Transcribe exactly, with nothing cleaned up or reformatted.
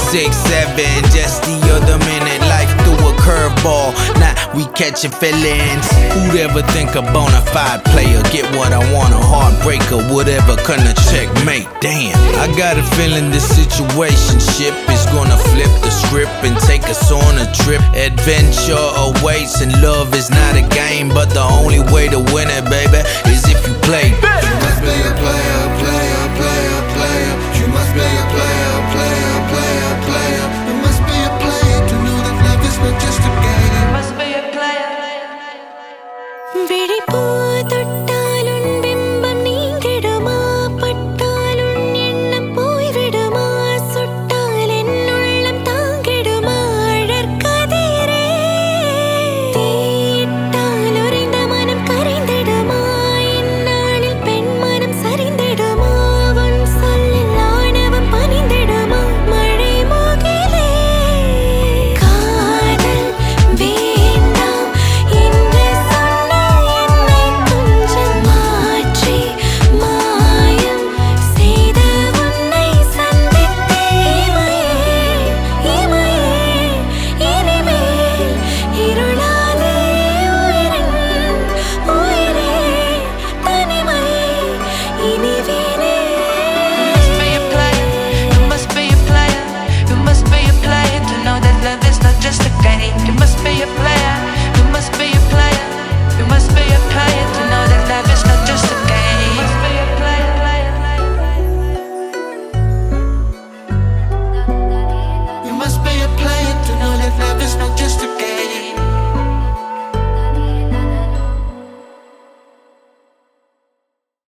six, seven. Just the other minute, life threw a curveball. Now we catching feelings. Who'd ever think a bona fide player get what I want, a heartbreaker, whatever kind of checkmate? Damn, I got a feeling this situationship is gonna flip the script and take us on a trip. Adventure awaits and love is not a game, but the only way to win it, baby, is if you play. You must be a player, player, player, player. You must be a player, player, player, player. You must be a player to know that love is not just a game. You must be a player. விழிப்பூ தொட்டாலும் பிம்பம் நீங்கிடுமா, பட்டாலும் எண்ணம் போய்விடுமா, சுட்டால் என் உள்ளம் தாங்கிடுமா, அழற்கதிரே தீயிட்டால் உறைந்த மனம் கரைந்திடுமா, இந்நாளில் பெண் மனம் சரிந்திடுமா, உன் சொல்லில் ஆணவம் பணிந்திடுமா, மழை முகிலே காதல் வேண்டாம் என்று சொன்ன என்னை கொஞ்சம் மாற்றி மாயம் செய்த உன்னை சந்தித்தே இமையே இமையே இனிமேல் இருளாதே உயிரின் உயிரே தனிமை இனிவேனே. You must be a player, you must be a player, you must be a player to know that love is not just a game. You must be a player, you must be a player, you must be a player to know that love is not just a game. You must be a player, player, You must be a player to know that love is not just a